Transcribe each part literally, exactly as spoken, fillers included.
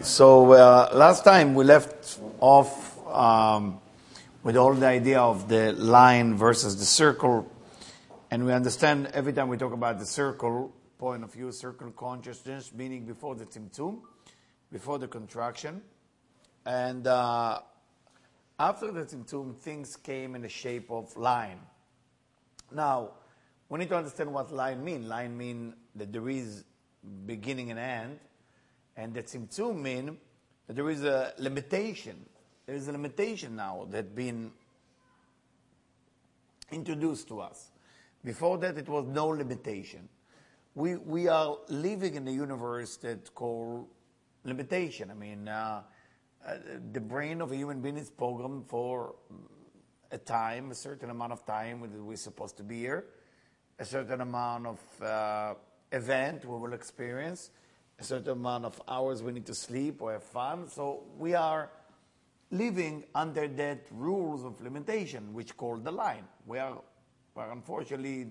So uh, last time we left off um, with all the idea of the line versus the circle, and we understand every time we talk about the circle point of view, circle consciousness, meaning before the tzimtzum, before the contraction, and uh, after the tzimtzum, things came in the shape of line. Now, we need to understand what line mean. Line mean that there is beginning and end. And the tzimtzum mean that there is a limitation. There is a limitation now that been introduced to us. Before that, it was no limitation. We we are living in a universe that's called limitation. I mean, uh, uh, the brain of a human being is programmed for a time, a certain amount of time that we're supposed to be here, a certain amount of uh, event we will experience, a certain amount of hours we need to sleep or have fun. So we are living under that rules of limitation, which called the line. We are, well, unfortunately,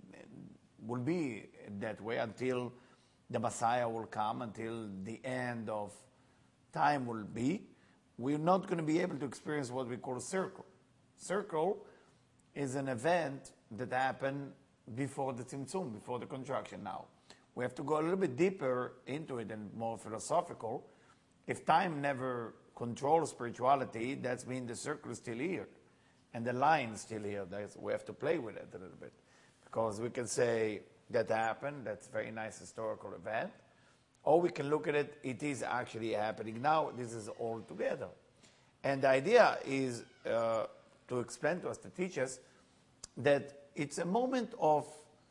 will be that way until the Messiah will come, until the end of time will be. We're not going to be able to experience what we call a circle. Circle is an event that happened before the tzimtzum, before the contraction now. We have to go a little bit deeper into it and more philosophical. If time never controls spirituality, that means the circle is still here. And the line is still here. That's, we have to play with it a little bit. Because we can say, that happened, that's a very nice historical event. Or we can look at it, it is actually happening now. This is all together. And the idea is uh, to explain to us, to teach us, that it's a moment of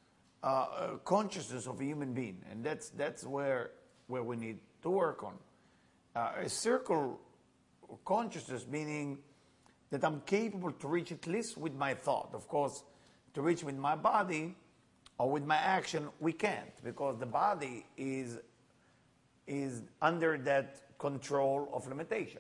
Uh, consciousness of a human being, and that's that's where where we need to work on. Uh, a circle consciousness, meaning that I'm capable to reach at least with my thought. Of course, to reach with my body or with my action, we can't, because the body is is under that control of limitation.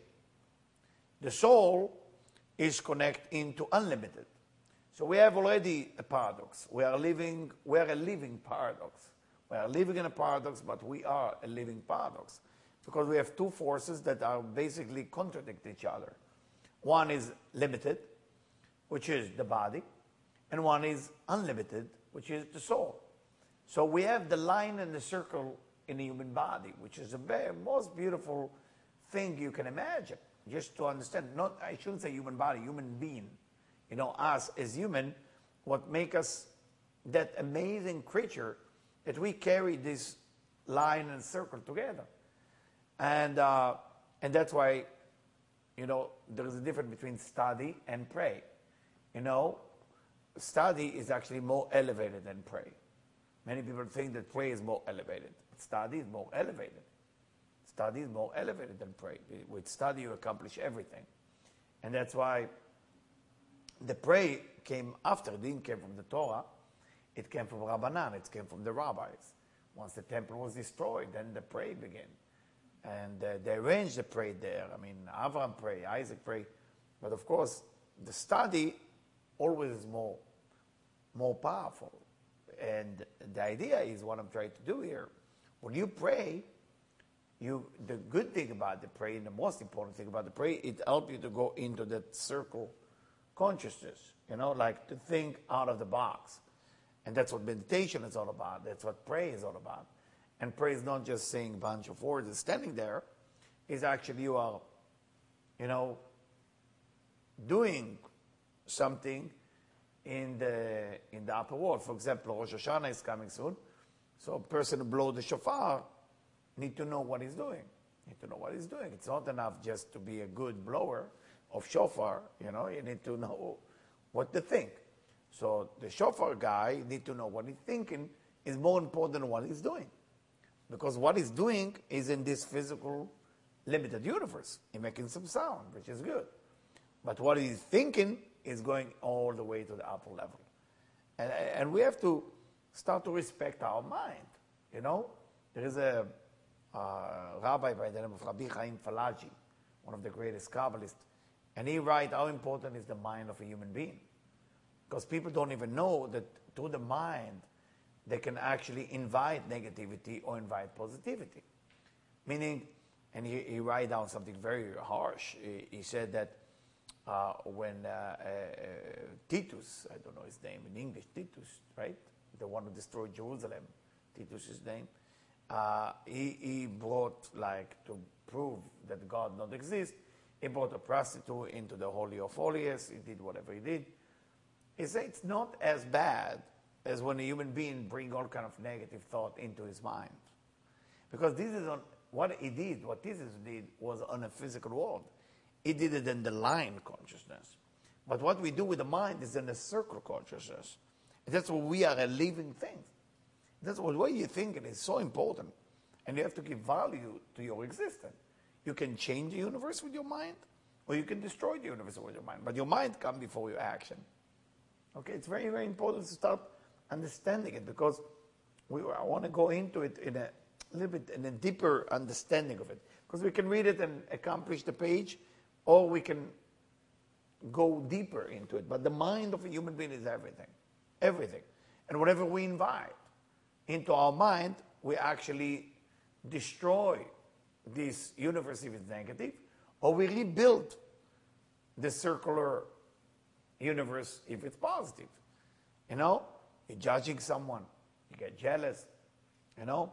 The soul is connected into unlimited. So we have already a paradox. We are living, we are a living paradox. We are living in a paradox, but we are a living paradox. Because we have two forces that are basically contradict each other. One is limited, which is the body, and one is unlimited, which is the soul. So we have the line and the circle in the human body, which is the very most beautiful thing you can imagine. Just to understand, not, I shouldn't say human body, human being. You know, us as human, what make us that amazing creature that we carry this line and circle together. And, uh, and that's why, you know, there is a difference between study and pray. You know, study is actually more elevated than pray. Many people think that pray is more elevated. But study is more elevated. Study is more elevated than pray. With study, you accomplish everything. And that's why the pray came after. It didn't come from the Torah. It came from Rabbanan. It came from the rabbis. Once the temple was destroyed, then the pray began. And uh, they arranged the pray there. I mean, Abraham prayed, Isaac prayed. But of course, the study always is more, more powerful. And the idea is what I'm trying to do here. When you pray, you the good thing about the pray, and the most important thing about the pray, it helps you to go into that circle consciousness, you know, like to think out of the box. And that's what meditation is all about. That's what prayer is all about. And prayer is not just saying a bunch of words and standing there. It's actually you are, you know, doing something in the in the upper world. For example, Rosh Hashanah is coming soon. So a person who blows the shofar need to know what he's doing. Need to know what he's doing. It's not enough just to be a good blower of shofar, you know, you need to know what to think. So the shofar guy need to know what he's thinking is more important than what he's doing. Because what he's doing is in this physical, limited universe. He's making some sound, which is good. But what he's thinking is going all the way to the upper level. And, and we have to start to respect our mind, you know. There is a uh, rabbi by the name of Rabbi Chaim Falaji, one of the greatest Kabbalists. And he writes how important is the mind of a human being. Because people don't even know that through the mind, they can actually invite negativity or invite positivity. Meaning, and he, he write down something very harsh. He, he said that uh, when uh, uh, Titus, I don't know his name in English, Titus, right? The one who destroyed Jerusalem, Titus's name, uh, he, he brought, like, to prove that God not exist, he brought a prostitute into the Holy of Holies, he did whatever he did. He said it's not as bad as when a human being bring all kind of negative thought into his mind. Because this is on, what he did, what Jesus did was on a physical world. He did it in the line consciousness. But what we do with the mind is in the circle consciousness. That's what we are, a living thing. That's what way you think it is so important. And you have to give value to your existence. You can change the universe with your mind, or you can destroy the universe with your mind. But your mind comes before your action. Okay, it's very, very important to start understanding it, because we, I want to go into it in a little bit in a deeper understanding of it. Because we can read it and accomplish the page, or we can go deeper into it. But the mind of a human being is everything. Everything. And whatever we invite into our mind, we actually destroy this universe if it's negative, or we rebuild the circular universe if it's positive. You know, you're judging someone, you get jealous, you know,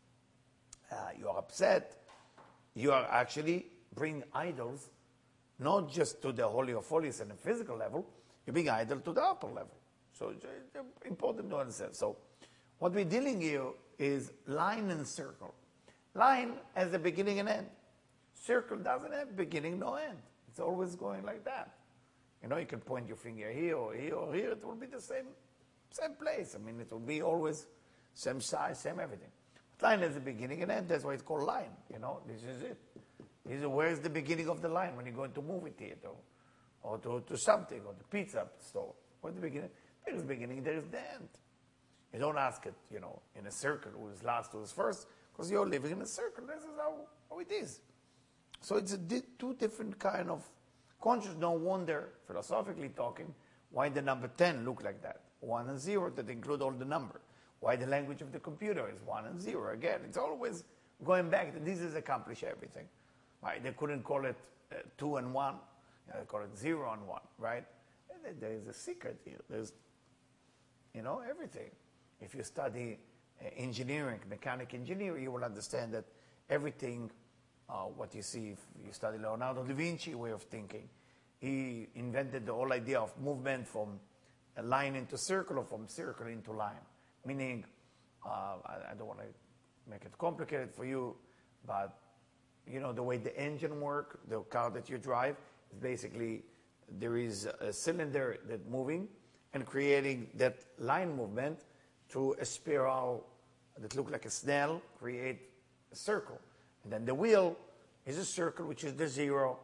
uh, you're upset, you are actually bringing idols, not just to the Holy of Holies on a physical level, you bring idol to the upper level. So it's important to understand. So what we're dealing here is line and circle. Line has a beginning and end. Circle doesn't have beginning, no end. It's always going like that. You know, you can point your finger here or here or here. It will be the same, same place. I mean, it will be always same size, same everything. But line has a beginning and end. That's why it's called line. You know, this is it. This is where is the beginning of the line when you go into movie theater or to, to something, or the pizza store. What's the beginning? There is beginning, there is the end. You don't ask it, you know, in a circle, who is last, who is first, because you're living in a circle. This is how, how it is. So it's a di two different kind of consciousness. No wonder, philosophically talking, why the number ten look like that. One and zero that include all the number. Why the language of the computer is one and zero. Again, it's always going back to this is accomplish everything. Right? They couldn't call it uh, two and one. You know, they call it zero and one, right? And there is a secret here. There's, you know, everything. If you study uh, engineering, mechanic engineering, you will understand that everything, uh, what you see, if you study Leonardo da Vinci way of thinking, he invented the whole idea of movement from a line into circle or from circle into line. Meaning, uh, I, I don't want to make it complicated for you, but you know, the way the engine works, the car that you drive, is basically there is a cylinder that's moving and creating that line movement through a spiral that looks like a snail, create a circle. And then the wheel is a circle, which is the zero,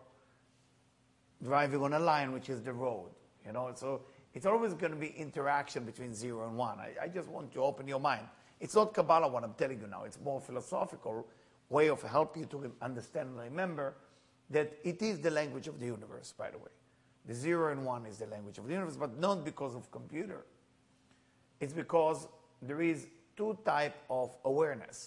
driving on a line, which is the road. You know, so it's always going to be interaction between zero and one. I, I just want to open your mind. It's not Kabbalah what I'm telling you now. It's more philosophical way of helping you to understand and remember that it is the language of the universe, by the way. The zero and one is the language of the universe, but not because of computer. It's because there is two type of awareness.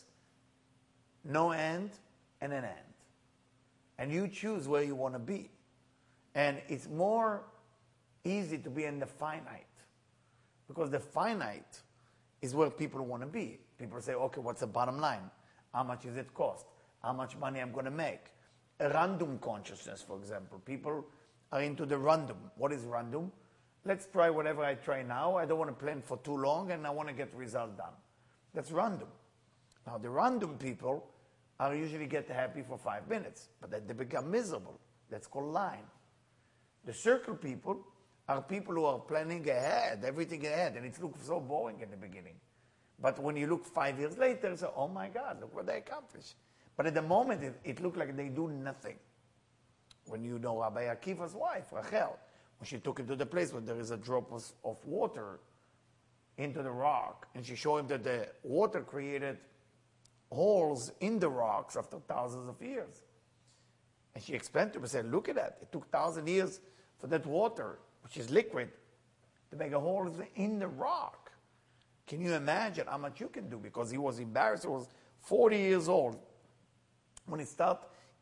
No end and an end. And you choose where you want to be. And it's more easy to be in the finite. Because the finite is where people want to be. People say, okay, what's the bottom line? How much does it cost? How much money I'm going to make? A random consciousness, for example. People are into the random. What is random? Let's try whatever I try now. I don't want to plan for too long, and I want to get the result done. That's random. Now, the random people are usually get happy for five minutes, but then they become miserable. That's called line. The circle people are people who are planning ahead, everything ahead, and it looks so boring in the beginning. But when you look five years later, you say, oh my God, look what they accomplished. But at the moment, it, it looked like they do nothing. When you know Rabbi Akiva's wife, Rachel, when she took him to the place where there is a drop of, of water into the rock, and she showed him that the water created holes in the rocks after thousands of years. And she explained to him and said, look at that. It took thousand years for that water, which is liquid, to make a hole in the rock. Can you imagine how much you can do? Because he was embarrassed. He was forty years old when he started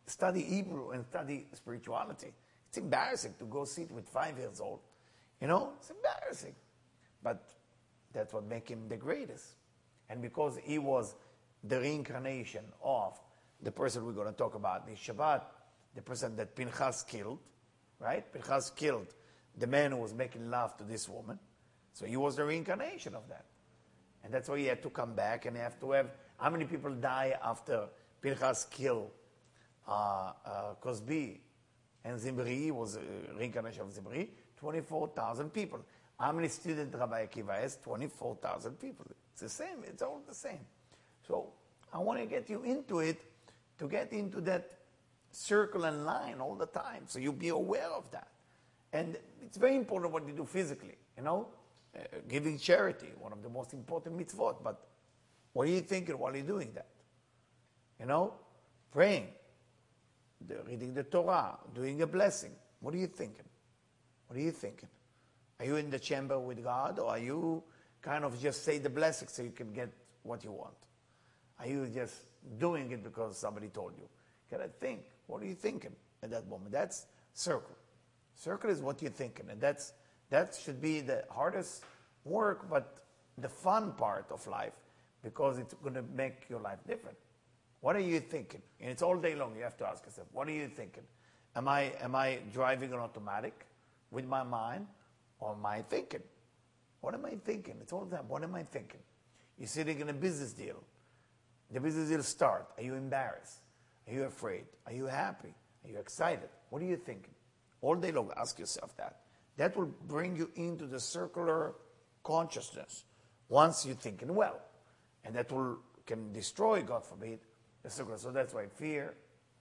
study Hebrew and study spirituality. It's embarrassing to go sit with five years old. You know, it's embarrassing. But that's what makes him the greatest. And because he was the reincarnation of the person we're going to talk about this Shabbat, the person that Pinchas killed, right? Pinchas killed the man who was making love to this woman. So he was the reincarnation of that. And that's why he had to come back and have to have, how many people die after Pinchas killed uh, uh, Cosby and Zimri was a reincarnation of Zimri? twenty-four thousand people. How many students Rabbi Akiva has? twenty-four thousand people. It's the same. It's all the same. So I want to get you into it, to get into that circle and line all the time, so you'll be aware of that. And it's very important what you do physically, you know, uh, giving charity, one of the most important mitzvot. But what are you thinking while you're doing that? You know, praying, the, reading the Torah, doing a blessing. What are you thinking? What are you thinking? Are you in the chamber with God, or are you kind of just say the blessing so you can get what you want? Are you just doing it because somebody told you? Can I think? What are you thinking at that moment? That's circle. Circle is what you're thinking, and that's that should be the hardest work, but the fun part of life, because it's going to make your life different. What are you thinking? And it's all day long. You have to ask yourself, what are you thinking? Am I am I driving on automatic with my mind, or am I thinking? What am I thinking? It's all the time. What am I thinking? You're sitting in a business deal. The business deal start. Are you embarrassed? Are you afraid? Are you happy? Are you excited? What are you thinking? All day long, ask yourself that. That will bring you into the circular consciousness once you're thinking well. And that will can destroy, God forbid, the circular. So that's why fear,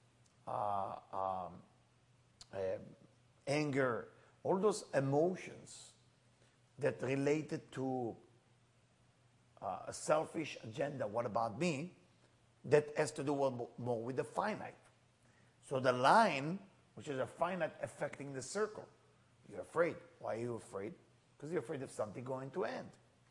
uh, um, uh, anger, all those emotions that related to uh, a selfish agenda, what about me, that has to do more with the finite. So the line, which is a finite affecting the circle, you're afraid. Why are you afraid? Because you're afraid of something going to end.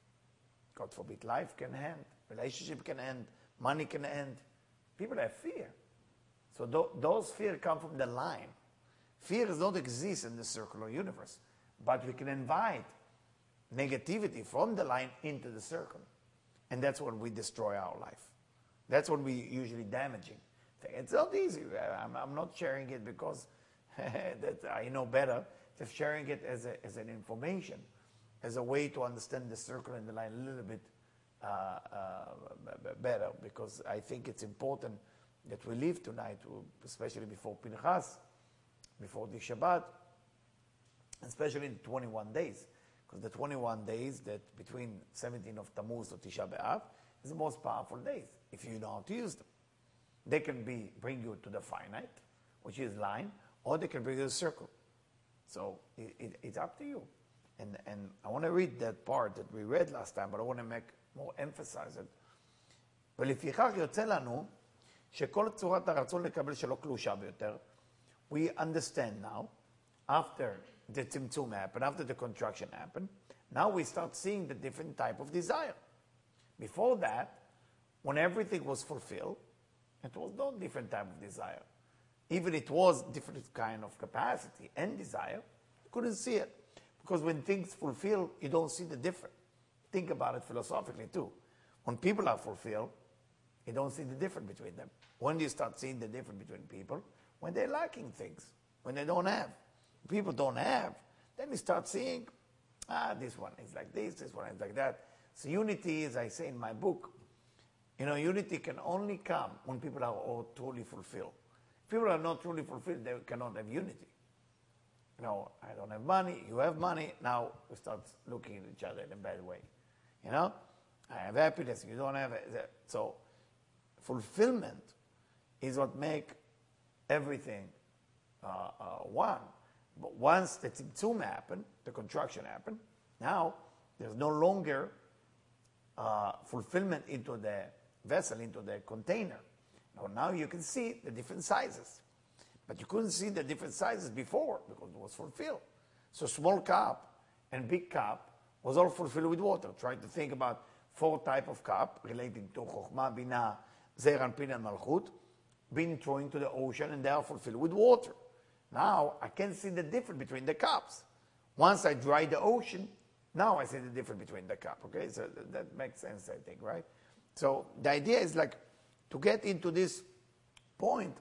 God forbid, life can end, relationship can end, money can end. People have fear. So th- those fears come from the line. Fear does not exist in the circular universe, but we can invite negativity from the line into the circle. And that's when we destroy our life. That's what we usually damaging. It's not easy. I'm, I'm not sharing it because that I know better. Just sharing it as, a, as an information, as a way to understand the circle and the line a little bit uh, uh, better, because I think it's important that we live tonight, especially before Pinchas, before the Shabbat, especially in twenty-one days, because the twenty-one days that between seventeenth of Tammuz to Tisha B'Av is the most powerful days, if you know how to use them. They can be bring you to the finite, which is line, or they can bring you to the circle. So it, it, it's up to you. And, and I want to read that part that we read last time, but I want to make more emphasize it. ולפיכך יוצא לנו שכל צורת הרצון לקבל שלא קלושה ביותר, we understand now, after the tzimtzum happened, after the contraction happened, now we start seeing the different type of desire. Before that, when everything was fulfilled, it was no different type of desire. Even it was different kind of capacity and desire, you couldn't see it. Because when things fulfill, you don't see the difference. Think about it philosophically too. When people are fulfilled, you don't see the difference between them. When do you start seeing the difference between people? When they're lacking things, when they don't have. People don't have, then you start seeing, ah, this one is like this, this one is like that. So unity, as I say in my book, you know, unity can only come when people are all truly fulfilled. If people are not truly fulfilled, they cannot have unity. You know, I don't have money, you have money, now we start looking at each other in a bad way. You know, I have happiness, you don't have it. So fulfillment is what makes everything uh, uh, one. But once the tzimtzum happened, the contraction happened, now there's no longer uh, fulfillment into the vessel, into the container. Now, now you can see the different sizes. But you couldn't see the different sizes before because it was fulfilled. So small cup and big cup was all fulfilled with water. Try to think about four type of cup relating to Chokhmah, Binah, Zeir Anpin, and Malchut. been thrown into the ocean and they are fulfilled with water. Now I can see the difference between the cups. Once I dry the ocean, now I see the difference between the cup. Okay, so that, that makes sense, I think, right? So the idea is like to get into this point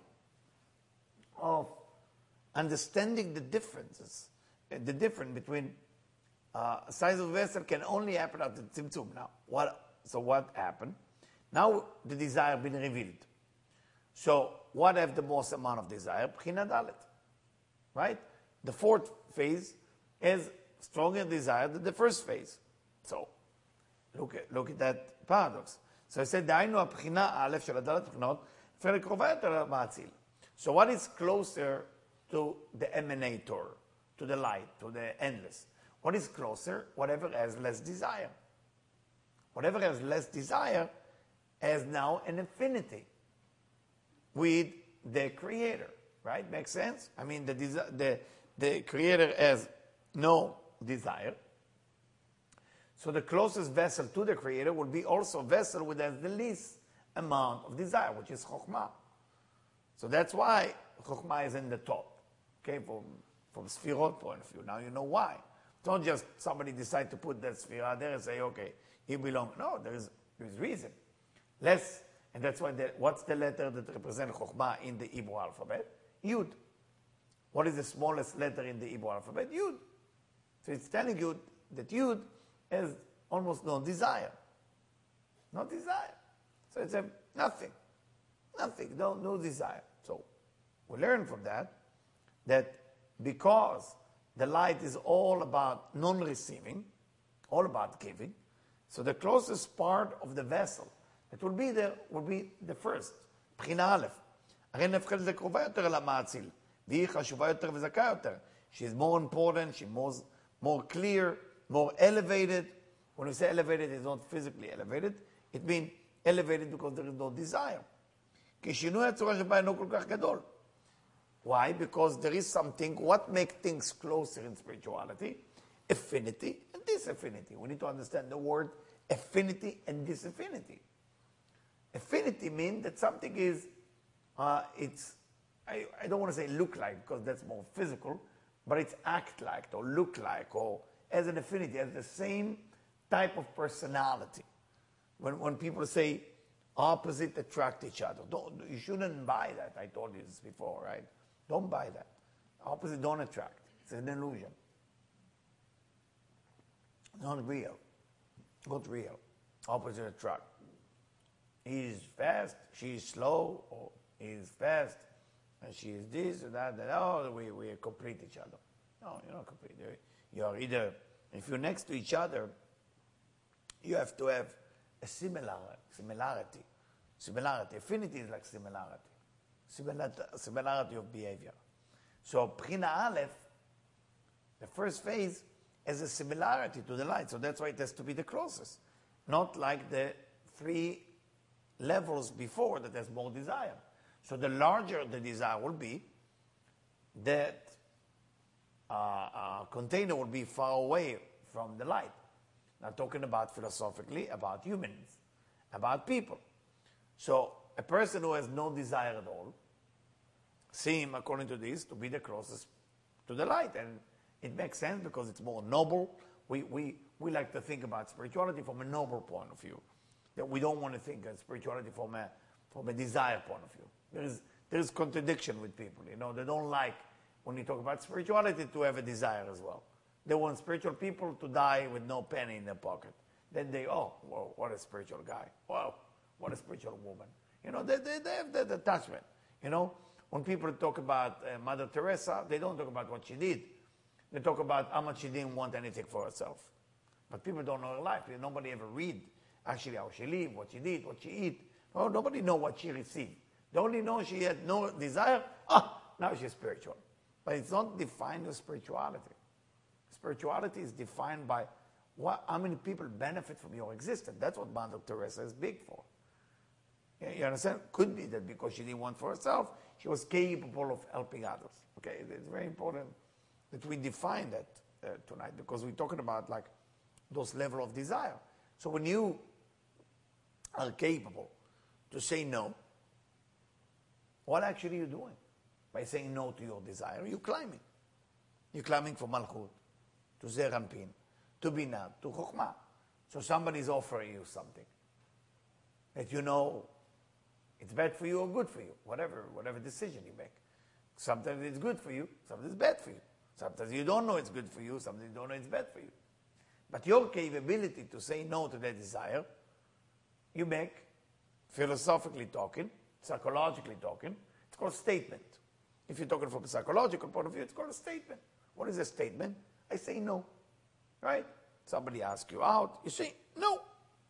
of understanding the differences, the difference between uh, size of vessel can only happen after tzimtzum. Now, what? So what happened? Now the desire been revealed. So what have the most amount of desire? Bchina Dalet, right? The fourth phase has stronger desire than the first phase. So look at look at that paradox. So I said, דהיינו הבחינה א' של הדלת בחינות, פרק קרובה יותר למאציל. So what is closer to the emanator, to the light, to the endless? What is closer? Whatever has less desire. Whatever has less desire has now an affinity with the creator, right? Makes sense? I mean, the, the, the creator has no desire. So the closest vessel to the creator will be also a vessel which has the least amount of desire, which is Chokhmah. So that's why Chokhmah is in the top, okay, from, from Sfirot point of view. Now you know why. Don't just somebody decide to put that Sphira there and say, okay, he belongs. No, there is, there is reason. Less, and that's why, the, what's the letter that represents Chokhmah in the Hebrew alphabet? Yud. What is the smallest letter in the Hebrew alphabet? Yud. So it's telling you that Yud has almost no desire. No desire. So it's a nothing. Nothing, no, no desire. So we learn from that that because the light is all about non-receiving, all about giving, so the closest part of the vessel that will be there will be the first, בחינה א'. הרי נבחרת לקרובה יותר אל המאציל, והיא חשובה יותר וזכה יותר. She is more important, she is more, more clear, more elevated. When we say elevated, it's not physically elevated. It means elevated because there is no desire. כי שינוי הצורה שבה אינו כל כך גדול. Why? Because there is something, what makes things closer in spirituality? Affinity and disaffinity. We need to understand the word affinity and disaffinity. Affinity means that something is, uh, it's, I, I don't want to say look like, because that's more physical, but it's act like, or look like, or as an affinity, as the same type of personality. When, when people say opposite attract each other, don't, you shouldn't buy that. I told you this before, right? Don't buy that. Opposite don't attract. It's an illusion. Not real. Not real. Opposite attract. He's fast, she's slow, or he's fast, and she's this or that, that. Oh, we, we complete each other. No, you're not complete. You're either, if you're next to each other, you have to have a similar, similarity. Similarity. Affinity is like similarity. Similar, similarity of behavior. So, Bchina Aleph, the first phase, has a similarity to the light. So that's why it has to be the closest. Not like the three levels before that has more desire. So the larger the desire will be, that uh, uh, container will be far away from the light. Now talking about philosophically, about humans, about people. So a person who has no desire at all, seem, according to this, to be the closest to the light. And it makes sense because it's more noble. We, we, we like to think about spirituality from a noble point of view. That we don't want to think of spirituality from a, from a desire point of view. There is, there is contradiction with people. You know, they don't like, when you talk about spirituality, to have a desire as well. They want spiritual people to die with no penny in their pocket. Then they, oh, whoa, what a spiritual guy. Wow, what a spiritual woman. You know, they, they, they have that attachment. You know, when people talk about uh, Mother Teresa, they don't talk about what she did. They talk about how much she didn't want anything for herself. But people don't know her life. Nobody ever read actually how she lived, what she did, what she eat. No, nobody know what she received. They only know she had no desire. Ah, now she's spiritual. But it's not defined as spirituality. Spirituality is defined by what, how many people benefit from your existence. That's what Mother Teresa is big for. You understand? Could be that because she didn't want for herself, she was capable of helping others. Okay, it's very important that we define that uh, tonight, because we're talking about like those level of desire. So when you are capable to say no, What actually are you doing? By saying no to your desire, you're climbing. You're climbing from Malchut to Zeir Anpin, to Binah, to Chokhmah. So somebody's offering you something that you know it's bad for you or good for you, whatever, whatever decision you make. Sometimes it's good for you, sometimes it's bad for you. Sometimes you don't know it's good for you, sometimes you don't know it's bad for you. But your capability to say no to that desire, you make, philosophically talking, psychologically talking, it's called statement. If you're talking from a psychological point of view, it's called a statement. What is a statement? I say no, right? Somebody asks you out, you say no.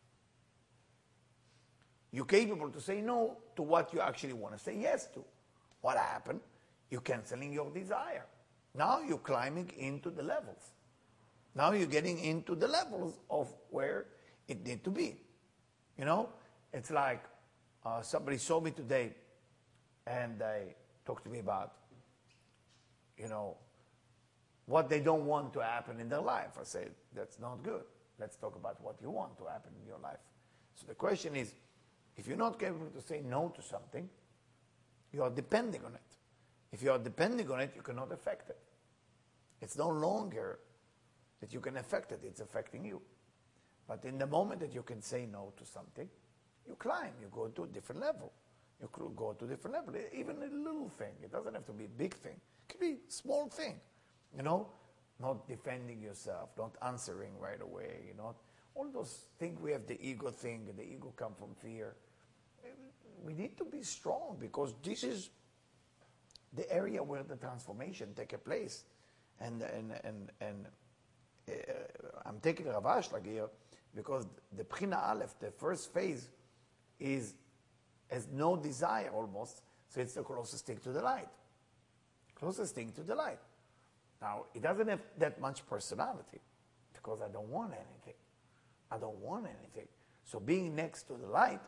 You're capable to say no to what you actually want to say yes to. What happened? You're canceling your desire. Now you're climbing into the levels. Now you're getting into the levels of where it needs to be. You know, it's like uh, somebody saw me today and they talked to me about, you know, what they don't want to happen in their life. I said, that's not good. Let's talk about what you want to happen in your life. So the question is, if you're not capable to say no to something, you are depending on it. If you are depending on it, you cannot affect it. It's no longer that you can affect it, it's affecting you. But in the moment that you can say no to something, you climb, you go to a different level. You go to a different level, even a little thing. It doesn't have to be a big thing. It could be a small thing, you know? Not defending yourself, not answering right away, you know? All those things, we have the ego thing, the ego comes from fear. We need to be strong because this is the area where the transformation takes place. And, and, and, and uh, I'm taking Rav Ashlag here because the Bechina Aleph, the first phase, is has no desire almost, so it's the closest thing to the light. Closest thing to the light. Now, it doesn't have that much personality because I don't want anything. I don't want anything. So being next to the light,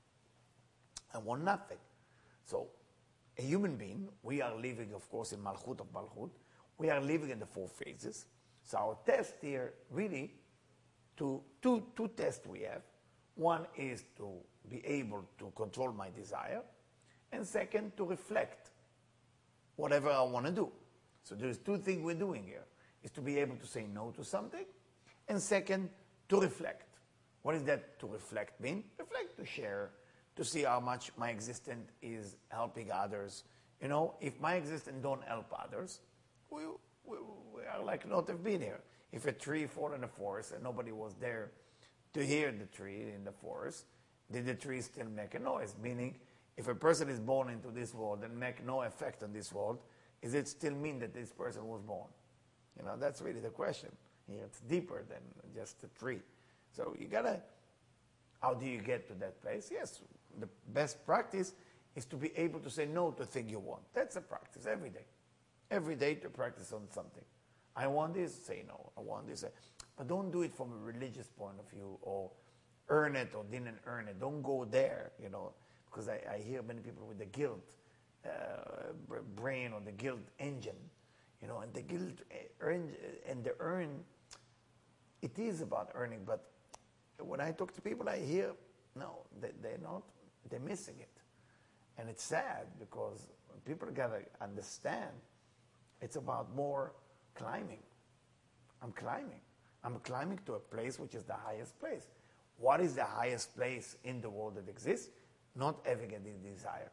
I want nothing. So a human being, we are living, of course, in Malchut of Malchut. We are living in the four phases. So our test here, really, to two, two tests we have. One is to be able to control my desire, and second, to reflect whatever I want to do. So there's two things we're doing here, is to be able to say no to something, and second, to reflect. What does that to reflect mean? Reflect, to share, to see how much my existence is helping others. You know, if my existence don't help others, we, we, we are like not have been here. If a tree fall in the forest and nobody was there to hear the tree in the forest, did the tree still make a noise? Meaning, if a person is born into this world and make no effect on this world, is it still mean that this person was born? You know, that's really the question. Here, it's deeper than just a tree. So you gotta, how do you get to that place? Yes, the best practice is to be able to say no to things you want. That's a practice every day. Every day to practice on something. I want this, say no. I want this. But don't do it from a religious point of view or earn it or didn't earn it. Don't go there, you know, because I, I hear many people with the guilt uh, brain or the guilt engine, you know, and the guilt earn, and the earn, it is about earning, but when I talk to people, I hear, no, they, they're not, they're missing it. And it's sad because people gotta understand it's about more climbing. I'm climbing. I'm climbing to a place which is the highest place. What is the highest place in the world that exists? Not having any desire.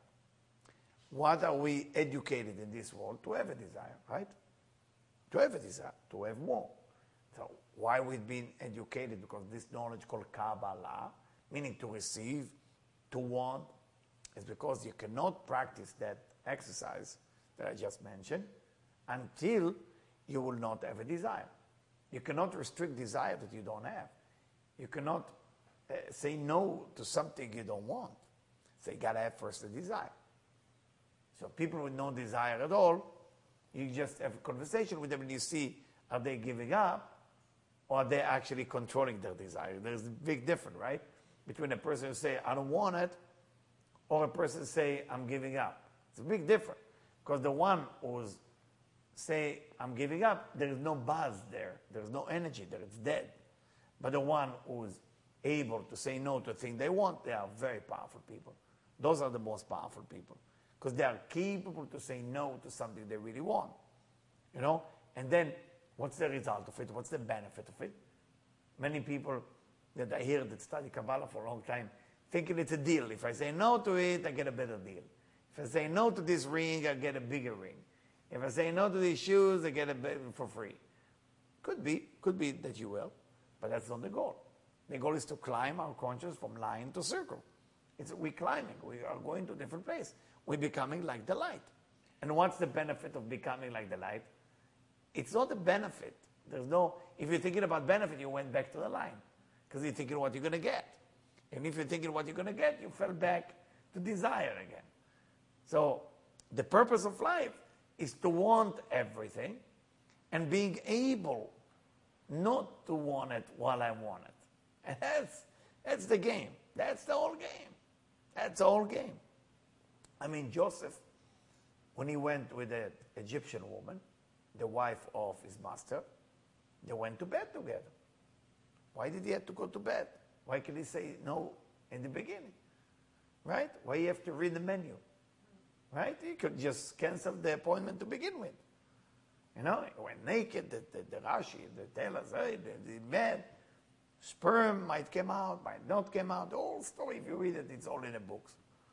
What are we educated in this world? To have a desire, right? To have a desire, to have more. So why we've been educated? Because this knowledge called Kabbalah, meaning to receive, to want, is because you cannot practice that exercise that I just mentioned until you will not have a desire. You cannot restrict desire that you don't have. You cannot uh, say no to something you don't want. So you gotta have first a desire. So people with no desire at all, you just have a conversation with them and you see, are they giving up or are they actually controlling their desire? There's a big difference, right? Between a person who say, I don't want it, or a person say, I'm giving up. It's a big difference. Because the one who's say, I'm giving up, there is no buzz there. There's no energy there. It's dead. But the one who's able to say no to a thing they want, they are very powerful people. Those are the most powerful people. because they are capable to say no to something they really want. You know? And then, what's the result of it? What's the benefit of it? Many people that I hear that study Kabbalah for a long time thinking it's a deal. If I say no to it, I get a better deal. If I say no to this ring, I get a bigger ring. If I say no to these shoes, I get a bit for free. Could be, could be that you will, but that's not the goal. The goal is to climb our conscience from line to circle. It's, we're climbing. We are going to a different place. We're becoming like the light. And what's the benefit of becoming like the light? It's not a benefit. There's no, if you're thinking about benefit, you went back to the line because you're thinking what you're going to get. And if you're thinking what you're going to get, you fell back to desire again. So the purpose of life is to want everything and being able not to want it while I want it. And that's, that's the game. That's the whole game. That's the whole game. I mean, Joseph, when he went with the Egyptian woman, the wife of his master, they went to bed together. Why did he have to go to bed? Why can he say no in the beginning? Right? Why you have to read the menu? Right? He could just cancel the appointment to begin with. You know, he went naked, the, the, the Rashi, the tell us, hey, the, the bed, sperm might come out, might not come out. The whole story, if you read it, it's all in the books.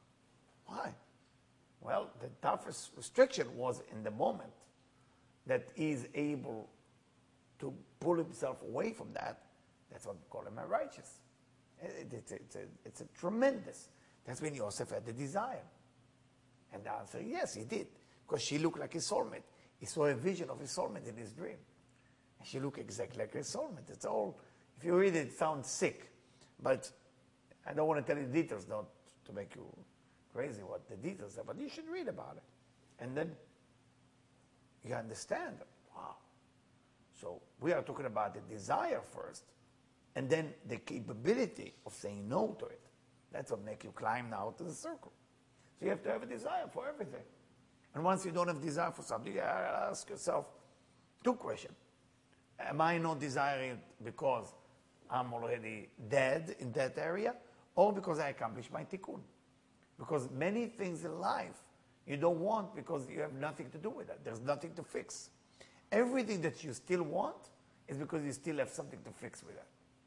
Why? Well, the toughest restriction was in the moment that he's able to pull himself away from that. That's what we call him a righteous. It, it, it's, it's, a, it's a tremendous. That's when Yosef had the desire. And the answer, yes, he did. Because she looked like his soulmate. He saw a vision of his soulmate in his dream. And she looked exactly like his soulmate. It's all, if you read it, it sounds sick. But I don't want to tell you details, not to make you crazy what the details are, but you should read about it. And then you understand, wow. So we are talking about the desire first, and then the capability of saying no to it. That's what makes you climb now to the circle. So you have to have a desire for everything. And once you don't have desire for something, you ask yourself two questions. Am I not desiring because I'm already dead in that area, or because I accomplished my tikkun? Because many things in life you don't want because you have nothing to do with it. There's nothing to fix. Everything that you still want is because you still have something to fix with it.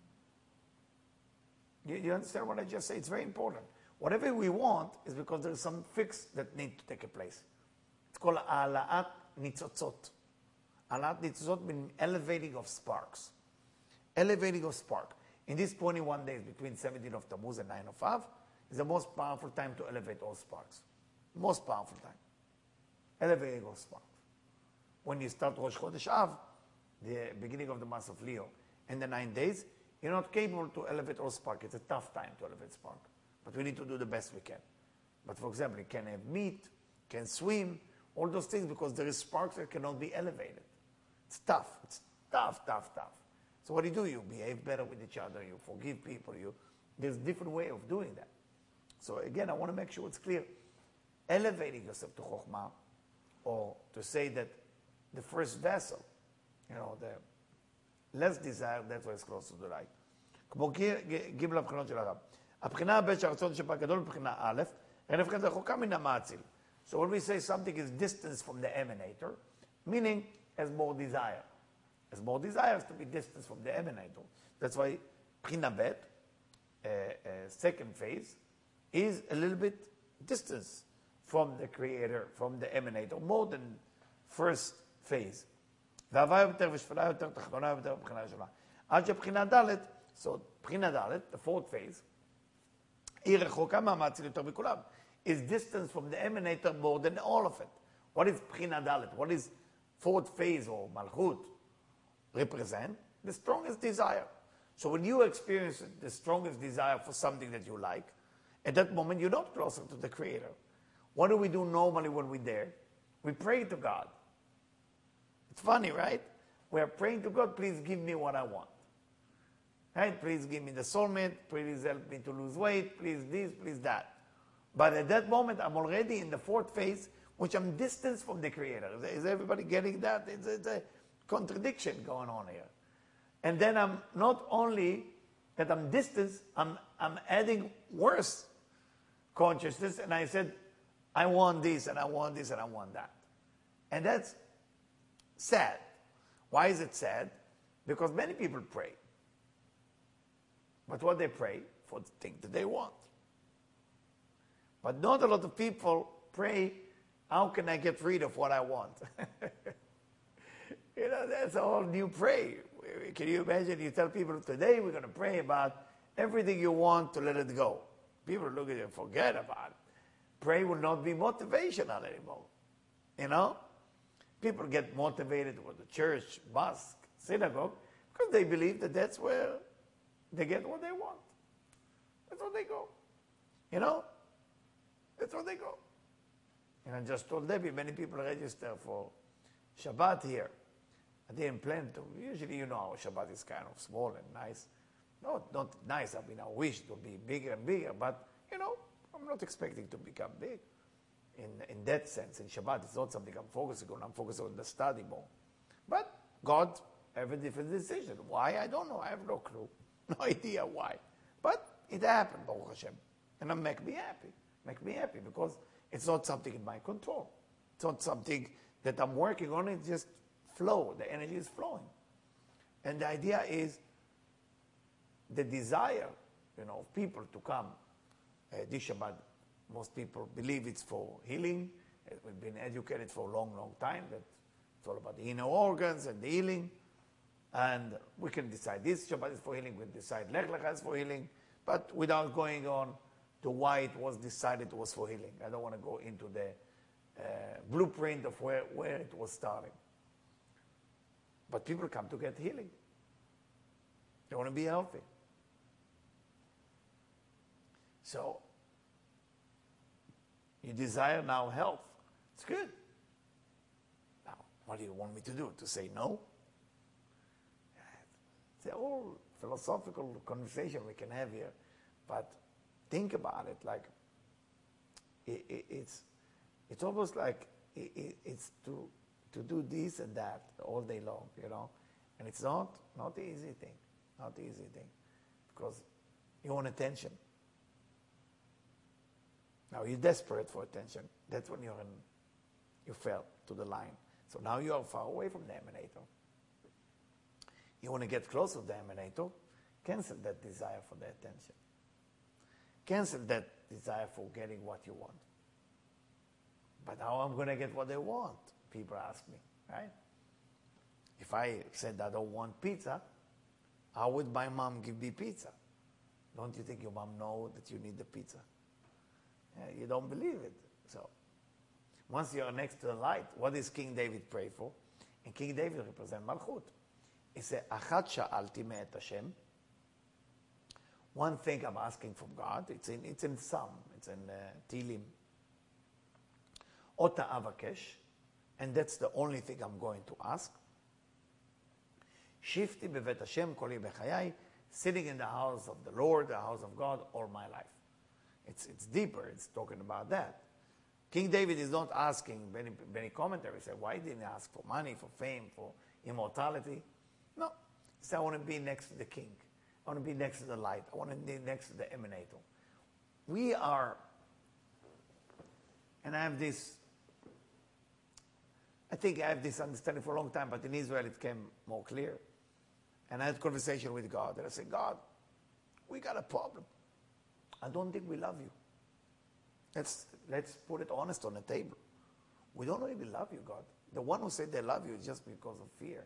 You, you understand what I just said? It's very important. Whatever we want is because there is some fix that needs to take a place. It's called ala'at nitzotzot. Ala'at nitzotzot means elevating of sparks. Elevating of spark. In these twenty-one days between seventeenth of Tammuz and ninth of Av is the most powerful time to elevate all sparks. Most powerful time. Elevating all sparks. When you start Rosh Chodesh Av, the beginning of the month of Leo, and the nine days, you're not capable to elevate all spark. It's a tough time to elevate spark. But we need to do the best we can. But for example, you can have meat, can swim, all those things, because there is sparks that cannot be elevated. It's tough. It's tough, tough, tough. So what do you do? You behave better with each other. You forgive people. You, there's a different way of doing that. So again, I want to make sure it's clear. Elevating yourself to Chokhmah, or to say that the first vessel, you know, the less desire, that's why it's close to the light. כמו גיב לבחינות של הרב. הבחינה הבית שהרצון שבה גדול מבחינה א', אין הבחינת רחוקה מן המאציל. So when we say something is distance from the emanator, meaning has more desire. Has more desires to be distance from the emanator. That's why Bchina Bet, uh, uh, second phase, is a little bit distance from the creator, from the emanator, more than first phase. וההוויה יותר ושפלה יותר, תחתונה יותר בבחינה ראשונה. עד שבחינה ד', so בחינה ד', the fourth phase, היא רחוקה מהמאציל יותר מכולם. Is distance from the emanator more than all of it. What is בחינה ד'? What is fourth phase or malchut represent? The strongest desire. So when you experience the strongest desire for something that you like, at that moment you're not closer to the creator. What do we do normally when we're there? We pray to God. It's funny, right? We are praying to God, please give me what I want. Right? Please give me the soulmate, please help me to lose weight, please this, please that. But at that moment, I'm already in the fourth phase, which I'm distanced from the Creator. Is everybody getting that? It's, it's a contradiction going on here. And then I'm not only that I'm distanced, I'm, I'm adding worse consciousness. And I said, I want this, and I want this, and I want that. And that's sad. Why is it sad? Because many people pray. But what they pray? For the thing that they want. But not a lot of people pray, how can I get rid of what I want? You know, that's a whole new pray. Can you imagine? You tell people, today we're going to pray about everything you want to let it go. People look at you and forget about it. Pray will not be motivational anymore. You know? People get motivated with the church, mosque, synagogue, because they believe that that's where they get what they want. That's where they go. You know? That's where they go. And I just told Debbie, many people register for Shabbat here. I didn't plan to. Usually, you know, our Shabbat is kind of small and nice. No, not nice. I mean, I wish it would be bigger and bigger, but, you know, I'm not expecting to become big. In, in that sense, in Shabbat, it's not something I'm focusing on. I'm focusing on the study more. But God have a different decision. Why? I don't know. I have no clue. No idea why. But it happened, Baruch Hashem. And it make me happy. Make me happy because it's not something in my control. It's not something that I'm working on. It just flow. The energy is flowing. And the idea is the desire, you know, of people to come. Uh, this Shabbat, most people believe it's for healing. We've been educated for a long, long time that it's all about the inner organs and the healing. And we can decide this Shabbat is for healing. We can decide Lech Lecha is for healing. But without going on to why it was decided it was for healing. I don't want to go into the uh, blueprint of where, where it was starting. But people come to get healing. They want to be healthy. So, you desire now health. It's good. Now, what do you want me to do? To say no? It's a whole philosophical conversation we can have here. But think about it. Like, it, it, it's, it's almost like it, it, it's to, to do this and that all day long, you know. And it's not, not the easy thing. Not the easy thing. Because you want attention. Now you're desperate for attention. That's when you're in, you fell to the line. So now you are far away from the emanator. You want to get closer to the emanator, cancel that desire for the attention. Cancel that desire for getting what you want. But how am I going to get what I want? People ask me, right? If I said I don't want pizza, how would my mom give me pizza? Don't you think your mom knows that you need the pizza? Yeah, you don't believe it. So, once you're next to the light, what does King David pray for? And King David represents Malchut. He said, Achat sha'alti me'et Hashem. One thing I'm asking from God, it's in, it's in Psalm, it's in uh, Tehillim. Ota avakesh, and that's the only thing I'm going to ask. Shifti bevet Hashem koli bechayai, sitting in the house of the Lord, the house of God, all my life. It's, it's deeper. It's talking about that. King David is not asking, many, many commentaries say, why didn't he ask for money, for fame, for immortality? No. He said, I want to be next to the king. I want to be next to the light. I want to be next to the emanator. We are, and I have this, I think I have this understanding for a long time, but in Israel it came more clear. And I had a conversation with God, and I said, God, we got a problem. I don't think we love you. Let's, let's put it honest on the table. We don't really love you, God. The one who said they love you is just because of fear.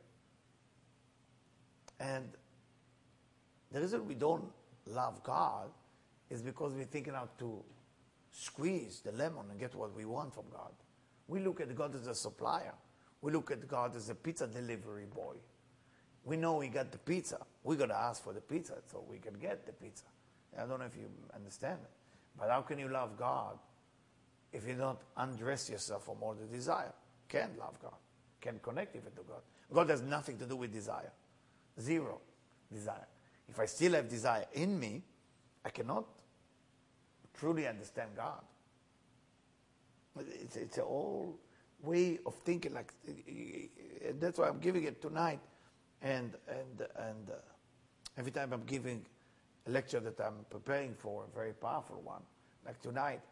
And the reason we don't love God is because we're thinking how to squeeze the lemon and get what we want from God. We look at God as a supplier. We look at God as a pizza delivery boy. We know we got the pizza. We got to ask for the pizza so we can get the pizza. I don't know if you understand it. But how can you love God if you don't undress yourself from all the desire? Can't love God. Can't connect even to God. God has nothing to do with desire. Zero desire. If I still have desire in me, I cannot truly understand God. It's, it's a whole way of thinking. Like that's why I'm giving it tonight. And, and, and uh, every time I'm giving a lecture that I'm preparing for, a very powerful one, like tonight,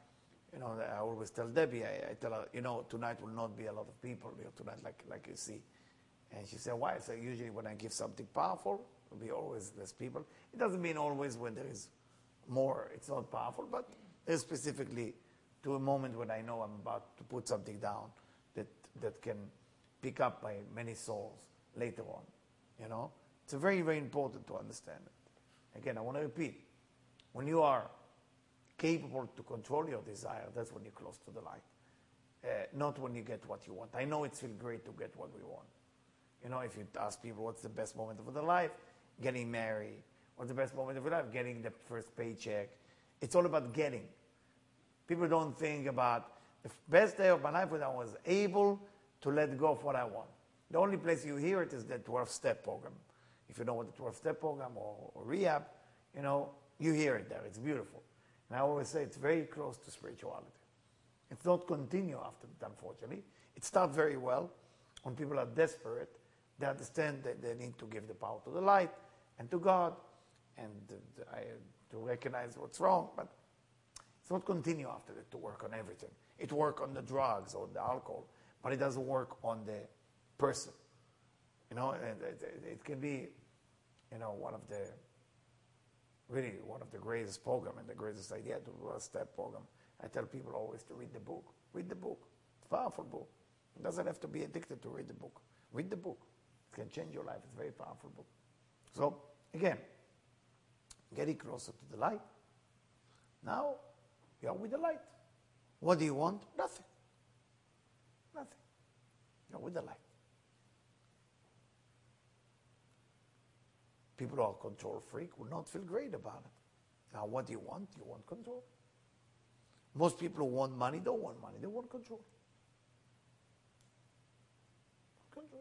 You know, I always tell Debbie, I, I tell her, you know, tonight will not be a lot of people here tonight, like like you see. And she said, why? I said, usually when I give something powerful, there'll be always less people. It doesn't mean always when there is more, it's not powerful, but there's specifically to a moment when I know I'm about to put something down that, that can pick up by many souls later on, you know? It's very, very important to understand it. Again, I want to repeat, when you are capable to control your desire, that's when you're close to the light. Uh, not when you get what you want. I know it feels great to get what we want. You know, if you ask people what's the best moment of their life, getting married. What's the best moment of your life? Getting the first paycheck. It's all about getting. People don't think about the best day of my life when I was able to let go of what I want. The only place you hear it is the twelve-step program. If you know what the twelve-step program or, or rehab, you know, you hear it there. It's beautiful. And I always say it's very close to spirituality. It's not continue after that, unfortunately. It starts very well. When people are desperate, they understand that they need to give the power to the light and to God and uh, I, to recognize what's wrong. But it's not continue after that to work on everything. It works on the drugs or the alcohol, but it doesn't work on the person. You know, and it, it, it can be, you know, one of the, really one of the greatest program and the greatest idea to do a step program. I tell people always to read the book. Read the book. It's a powerful book. It doesn't have to be addicted to read the book. Read the book. It can change your life. It's a very powerful book. So, again, getting closer to the light. Now, you are with the light. What do you want? Nothing. Nothing. You're with the light. People who are control freak will not feel great about it. Now, what do you want? You want control. Most people who want money don't want money. They want control. Control.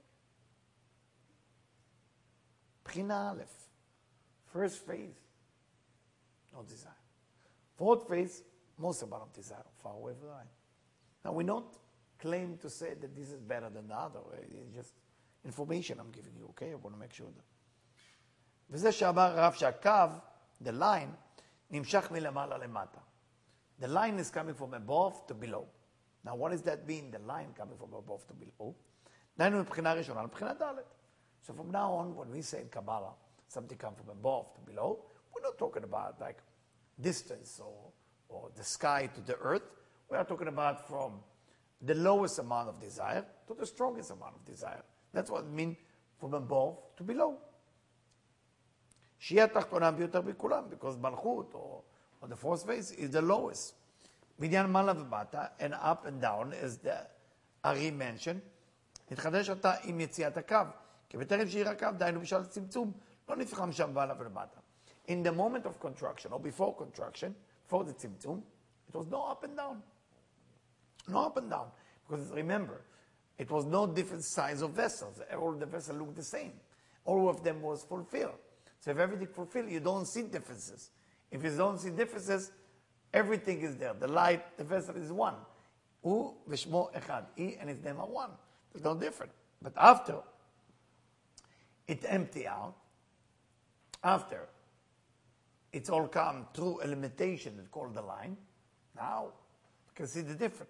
Bchina Aleph. First phase, no desire. Fourth phase, most amount of desire, far away from the light. Now, we don't claim to say that this is better than the other. It's just information I'm giving you, okay? I want to make sure that. וזה שאמר הרב שהקו, the line, נמשך מלמעלה למטה. The line is coming from above to below. Now, what does that mean, the line coming from above to below? דהיינו מבחינה ראשונה לבחינה ד'. So from now on, when we say in Kabbalah, something comes from above to below, we're not talking about like distance or, or the sky to the earth. We are talking about from the lowest amount of desire to the strongest amount of desire. That's what it means from above to below. שהיא התחתונה ביותר בכולם, because מלכות, or, or the fourth phase, is the lowest. בעניין מעלה ומטה, and up and down, as the Ari mentioned, התחדש אותה עם יציאת הקו, כי בטרם שהיא הקו, דהיינו בשעת הצמצום, לא נפחם שם מעלה ולמטה. In the moment of contraction, or before contraction, before the tzimtzum, it was no up and down. No up and down. Because remember, it was no different size of vessels. All the vessels looked the same. All of them was fulfilled. So if everything fulfilled, you don't see differences. If you don't see differences, everything is there. The light, the vessel is one. U v'shmo echad. He and his name are one. There's no different. But after it empty out, after it's all come through a limitation that's called the line, now you can see the difference.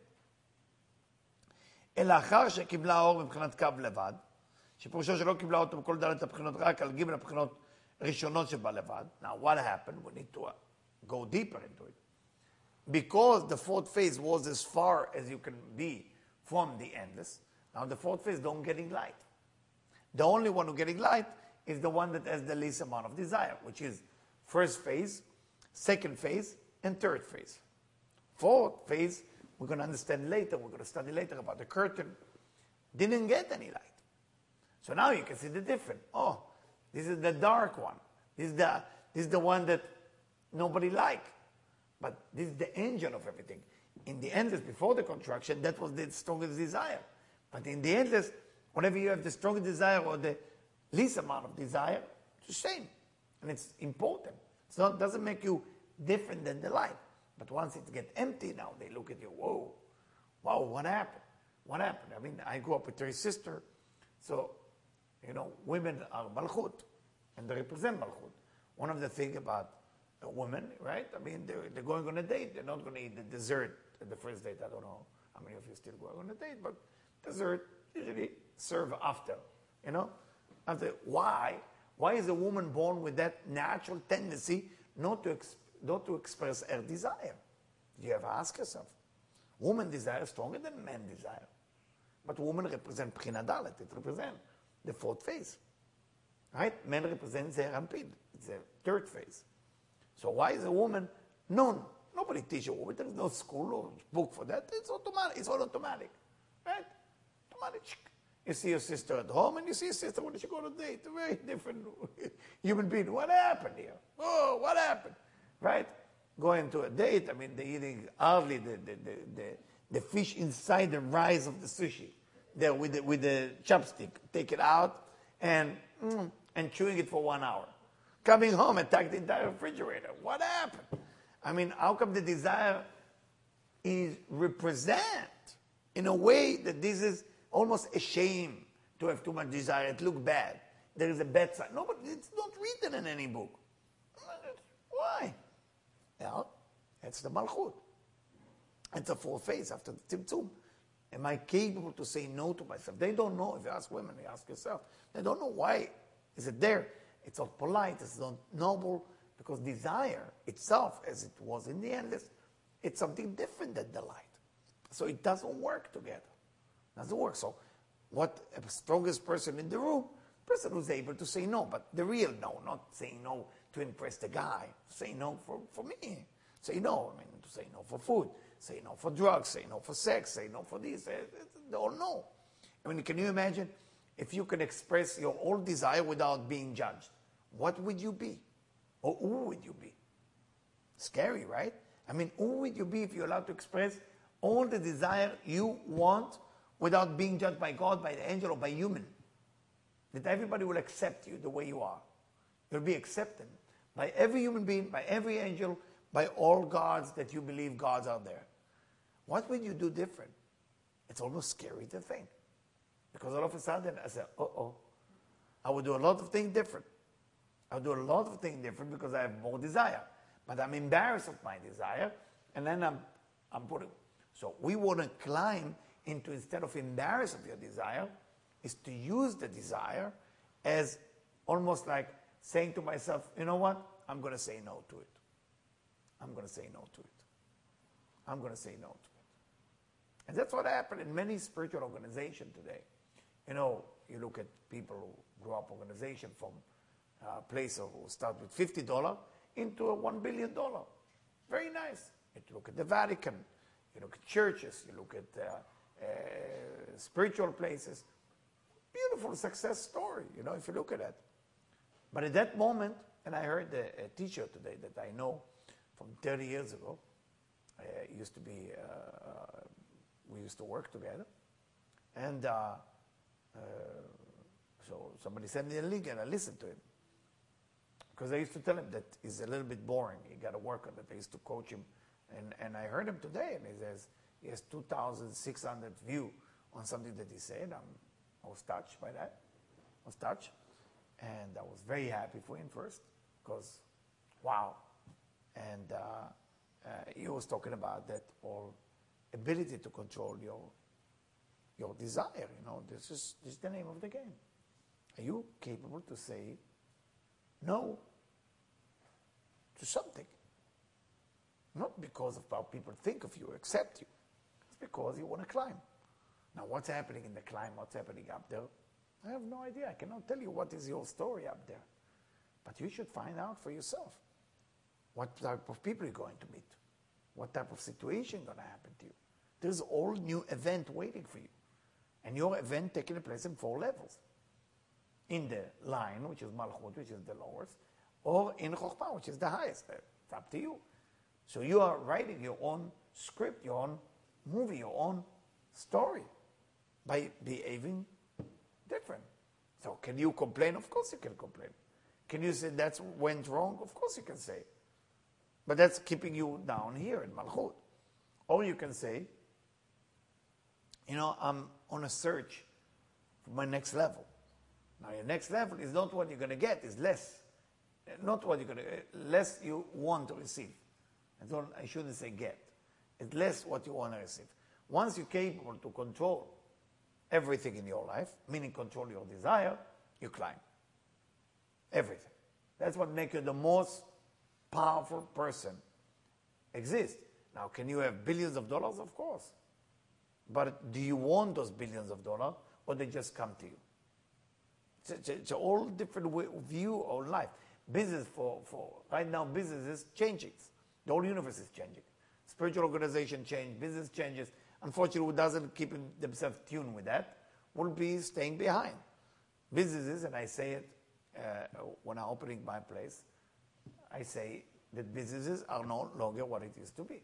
אלא אחר שקיבלה האור מבחינת קו לבד, שפרושו שלא קיבלה אותו בכל דלת הבחינות, רק על גימל הבחינות ראשונות שבה לבד. Now what happened? We need to uh, go deeper into it. Because the fourth phase was as far as you can be from the endless, now the fourth phase don't getting light. The only one who getting light is the one that has the least amount of desire, which is first phase, second phase, and third phase. Fourth phase, we're going to understand later, we're going to study later about the curtain, didn't get any light. So now you can see the difference. Oh, this is the dark one. This is the, this is the one that nobody liked. But this is the engine of everything. In the endless, before the contraction, that was the strongest desire. But in the endless, whenever you have the strongest desire or the least amount of desire, it's the same. And it's important. It's not, doesn't make you different than the light. But once it gets empty now, they look at you, whoa, wow, what happened? What happened? I mean, I grew up with three sisters. So, you know, women are malchut, and they represent malchut. One of the things about a woman, right? I mean, they're, they're going on a date. They're not going to eat the dessert at the first date. I don't know how many of you still going on a date, but dessert usually serve after, you know? After. Why? Why is a woman born with that natural tendency not to, ex not to express her desire? Do you ever ask yourself? Woman desire is stronger than man desire. But women represent Bchina Dalet. It represents the fourth phase. Right? Men represent Zeir Anpin. It's the third phase. So why is a woman known? Nobody teaches a woman. There is no school or book for that. It's automatic. It's all automatic. Right? Automatic. You see your sister at home and you see your sister when she go on a date. A very different human being. What happened here? Oh, what happened? Right? Going to a date, I mean, they're eating hardly the, the, the, the, the fish inside the rice of the sushi. There with the, with the chopstick. Take it out and, mm, and chewing it for one hour. Coming home, attack the entire refrigerator. What happened? I mean, how come the desire is represent in a way that this is almost a shame to have too much desire? It looks bad. There is a bad side. No, but it's not written in any book. Why? Well, it's the Malchut. It's a fourth phase after the Tzimtzum. Am I capable to say no to myself? They don't know. If you ask women, you ask yourself. They don't know why is it there. It's not polite. It's not noble. Because desire itself, as it was in the endless, it's something different than delight. So it doesn't work together. It doesn't work. So what a strongest person in the room, person who's able to say no, but the real no, not saying no to impress the guy. Say no for, for me. Say no, I mean, to say no for food. Say no for drugs. Say no for sex. Say no for this. They all know. I mean, can you imagine if you can express your whole desire without being judged? What would you be? Or who would you be? Scary, right? I mean, who would you be if you're allowed to express all the desire you want without being judged by God, by the angel, or by human? That everybody will accept you the way you are. You'll be accepted by every human being, by every angel, by all gods that you believe gods are there. What would you do different? It's almost scary to think. Because all of a sudden, I said, uh-oh, I would do a lot of things different. I'll do a lot of things different because I have more desire. But I'm embarrassed of my desire, and then I'm, I'm putting. So we want to climb into, instead of embarrass of your desire, is to use the desire as almost like saying to myself, you know what? I'm going to say no to it. I'm going to say no to it. I'm going to say no to it. And that's what happened in many spiritual organizations today. You know, you look at people who grow up organization from a place who start with fifty dollars into a one billion dollars. Very nice. You look at the Vatican, you look at churches, you look at uh, uh, spiritual places. Beautiful success story, you know, if you look at it. But at that moment, and I heard a, a teacher today that I know from thirty years ago, uh, used to be, uh, we used to work together, and uh, uh, so somebody sent me a link and I listened to him. Because I used to tell him that he's a little bit boring. He got to work on it. I used to coach him. And, and I heard him today, and he says he has two thousand six hundred views on something that he said. I'm, I was touched by that. I was touched. And I was very happy for him first, because, wow. And uh, uh, he was talking about that whole ability to control your, your desire. You know, this is, this is the name of the game. Are you capable to say no to something? Not because of how people think of you, accept you. It's because you want to climb. Now, what's happening in the climb? What's happening up there? I have no idea. I cannot tell you what is your story up there. But you should find out for yourself. What type of people you're going to meet. What type of situation going to happen to you. There's a whole new event waiting for you. And your event taking place in four levels. In the line, which is Malchut, which is the lowest, or in Chokhmah, which is the highest. It's up to you. So you are writing your own script, your own movie, your own story by behaving different. So can you complain? Of course you can complain. Can you say that went wrong? Of course you can say. But that's keeping you down here in Malchut. Or you can say, you know, I'm on a search for my next level. Now your next level is not what you're going to get, it's less. not what you're going to, less you want to receive. I, don't, I shouldn't say get. It's less what you want to receive. Once you're capable to control everything in your life, meaning control your desire, you climb. Everything. That's what makes you the most powerful person exist. Now, can you have billions of dollars? Of course. But do you want those billions of dollars, or they just come to you? It's, it's, it's a whole different way, view of life. Business, for, for right now, business is changing. The whole universe is changing. Spiritual organization change, business changes. Unfortunately, who doesn't keep themselves tuned with that will be staying behind. Businesses, and I say it uh, when I'm opening my place, I say that businesses are no longer what it used to be.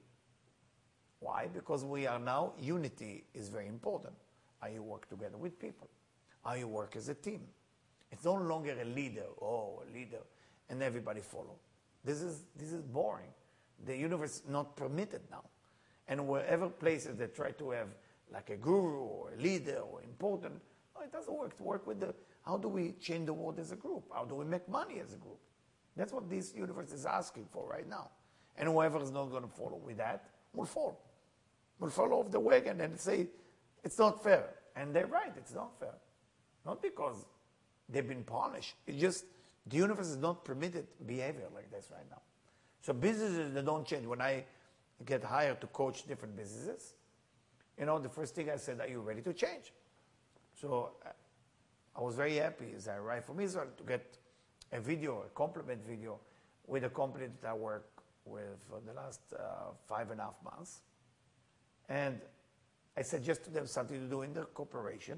Why? Because we are now, unity is very important. How you work together with people. How you work as a team. It's no longer a leader, oh, a leader, and everybody follow. This is, this is boring. The universe is not permitted now. And wherever places that try to have like a guru or a leader or important, no, it doesn't work. To work with the, how do we change the world as a group? How do we make money as a group? That's what this universe is asking for right now. And whoever is not going to follow with that will fall. Will fall off the wagon and say, it's not fair. And they're right, it's not fair. Not because they've been punished. It's just the universe is not permitted behavior like this right now. So businesses, they don't change. When I get hired to coach different businesses, you know, the first thing I said, are you ready to change? So I was very happy as I arrived from Israel to get a video, a compliment video, with a company that I work with for the last uh, five and a half months. And I suggested them something to do in the corporation.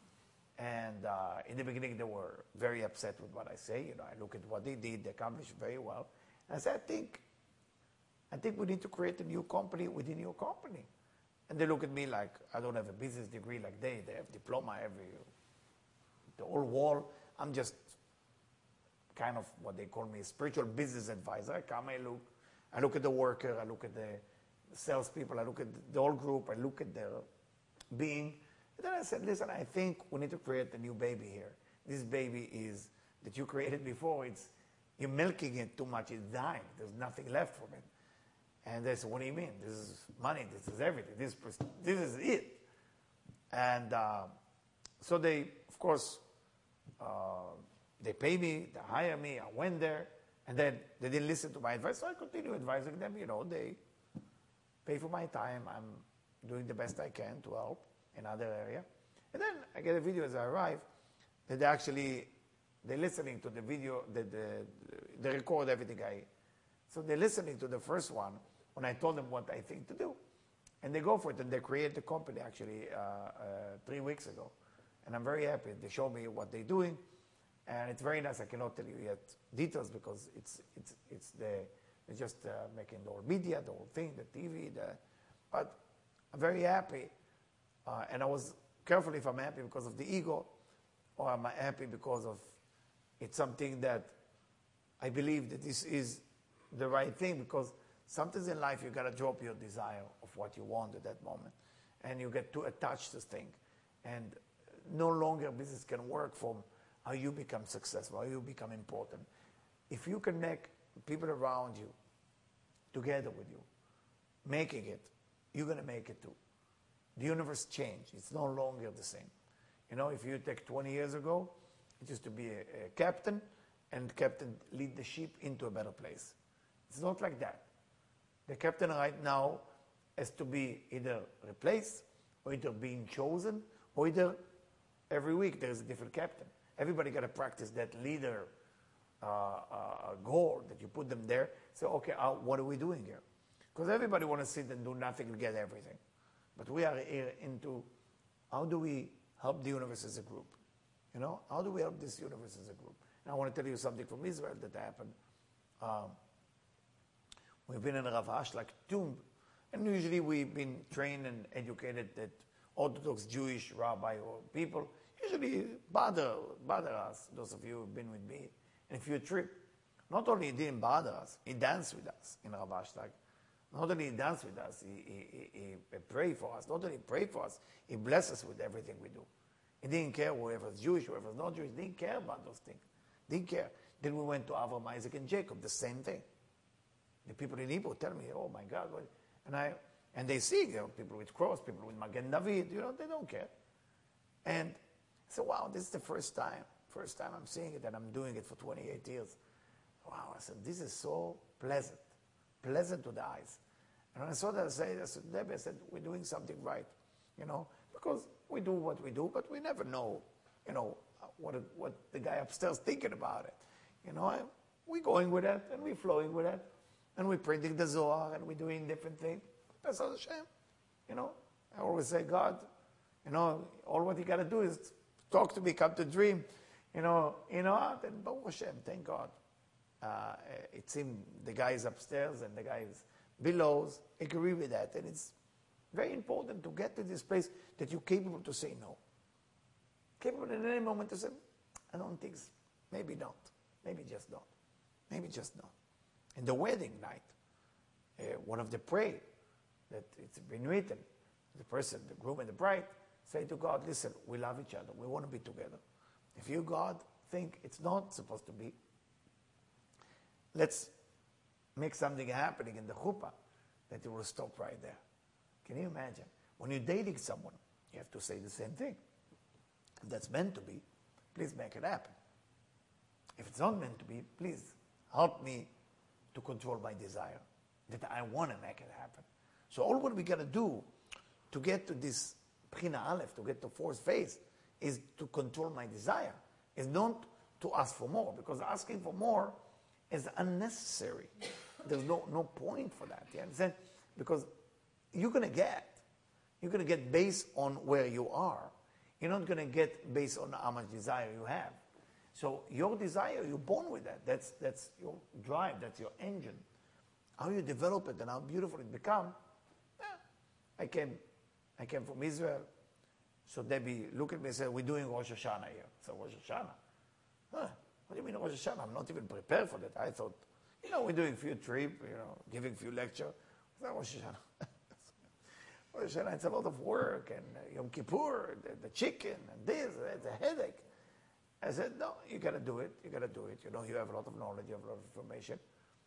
And uh, in the beginning, they were very upset with what I say. You know, I look at what they did, they accomplished very well. And I said, I think, I think we need to create a new company within your company. And they look at me like, I don't have a business degree like they. They have diploma every, the whole wall. I'm just kind of what they call me, a spiritual business advisor. I come, I look, I look at the worker, I look at the salespeople, I look at the whole group, I look at their being. And then I said, listen, I think we need to create a new baby here. This baby is, that you created before, it's, you're milking it too much, it's dying. There's nothing left from it. And they said, what do you mean? This is money, this is everything, this, this is it. And uh, so they, of course, uh, they pay me, they hire me, I went there, and then they didn't listen to my advice, so I continue advising them. You know, they pay for my time, I'm doing the best I can to help in other area. And then I get a video as I arrive that they actually, they're listening to the video, that the, they record everything I, so they're listening to the first one when I told them what I think to do. And they go for it, and they create the company actually uh, uh, three weeks ago. And I'm very happy. They show me what they're doing, and it's very nice. I cannot tell you yet details because it's, it's, it's the, they're just uh, making the whole media, the whole thing, the T V, the, but I'm very happy. Uh, and I was careful if I'm happy because of the ego, or am I happy because of it's something that I believe that this is the right thing, because sometimes in life you got to drop your desire of what you want at that moment, and you get too attached to things, and no longer business can work from how you become successful, how you become important. If you can make people around you together with you making it, you're going to make it too. The universe changed. It's no longer the same. You know, if you take twenty years ago, it used to be a, a captain, and the captain lead the ship into a better place. It's not like that. The captain right now has to be either replaced, or either being chosen, or either every week there's a different captain. Everybody got to practice that leader uh, uh, goal that you put them there. So, okay, uh, what are we doing here? Because everybody want to sit and do nothing and get everything. But we are here into how do we help the universe as a group? You know, how do we help this universe as a group? And I want to tell you something from Israel that happened. Um, we've been in Rav Ashlag tomb, and usually we've been trained and educated that Orthodox Jewish rabbi or people usually bother, bother us, those of you who have been with me. And if you trip, not only he didn't bother us, he danced with us in Rav Ashlag. Not only he danced with us, he, he, he, he prayed for us. Not only he prayed for us, he blessed us with everything we do. He didn't care whoever's Jewish, whoever's not Jewish. He didn't care about those things. Didn't care. Then we went to Avram, Isaac, and Jacob, the same thing. The people in Hebrew tell me, oh my God, what? And I, and they see, you know, people with cross, people with Magen David, you know, they don't care. And I said, wow, this is the first time, first time I'm seeing it, and I'm doing it for twenty-eight years. Wow, I said, this is so pleasant, pleasant to the eyes. And when I saw that, I said, I said, Debbie, I said, we're doing something right, you know, because we do what we do, but we never know, you know, what, what the guy upstairs thinking about it. You know, I, we're going with it, and we're flowing with it, and we're printing the Zohar, and we're doing different things. That's all Hashem. You know, I always say, God, you know, all what you got to do is talk to me, come to dream, you know, you know, and Baruch Hashem, thank God. Uh, it seemed the guys upstairs and the guys below agree with that, and it's very important to get to this place that you're capable to say no. Capable in any moment to say, I don't think so. Maybe not. Maybe just not. Maybe just not. In the wedding night, uh, one of the pray that it's been written, the person, the groom and the bride, say to God, listen, we love each other. We want to be together. If you, God, think it's not supposed to be, let's make something happening in the chuppah that it will stop right there. Can you imagine? When you're dating someone, you have to say the same thing. If that's meant to be, please make it happen. If it's not meant to be, please help me to control my desire, that I want to make it happen. So all what we got to do to get to this Bechina Aleph, to get to fourth phase, is to control my desire, is not to ask for more, because asking for more is unnecessary. There's no, no point for that, you understand? Because you're going to get, you're going to get based on where you are. You're not going to get based on how much desire you have. So your desire, you're born with that. That's, that's your drive, that's your engine. How you develop it and how beautiful it becomes. Yeah. I came, I came from Israel. So Debbie looked at me and said, we're doing Rosh Hashanah here. So Rosh Hashanah? Huh, what do you mean Rosh Hashanah? I'm not even prepared for that. I thought, you know, we're doing a few trips, you know, giving a few lectures. It's not Rosh Hashanah. Rosh Hashanah, it's a lot of work, and uh, Yom Kippur, the, the chicken, and this, it's a headache. I said, no, you got to do it. You got to do it. You know, you have a lot of knowledge, you have a lot of information.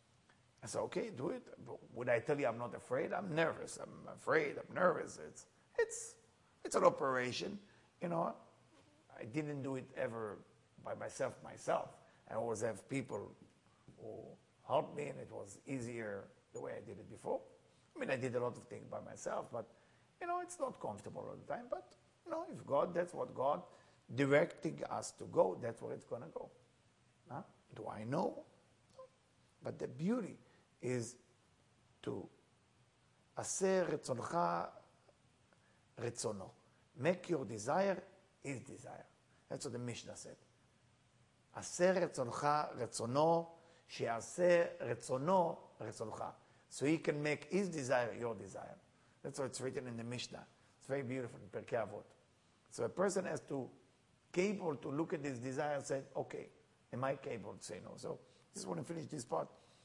I said, okay, do it. But would I tell you I'm not afraid? I'm nervous. I'm afraid. I'm nervous. It's, it's, it's an operation. You know, I didn't do it ever by myself, myself. I always have people who helped me, and it was easier the way I did it before. I mean, I did a lot of things by myself, but, you know, it's not comfortable all the time. But, you know, if God, that's what God directing us to go, that's where it's going to go. Huh? Do I know? No. But the beauty is to aser retzoncha retzono. Make your desire his desire. That's what the Mishnah said. Aser retzoncha retzono, she'aser retzono retzoncha. So he can make his desire your desire. That's what it's written in the Mishnah. It's very beautiful in Pirkei Avot. So a person has to capable to look at this desire and say, okay, am I capable to say no? So just want to finish this part.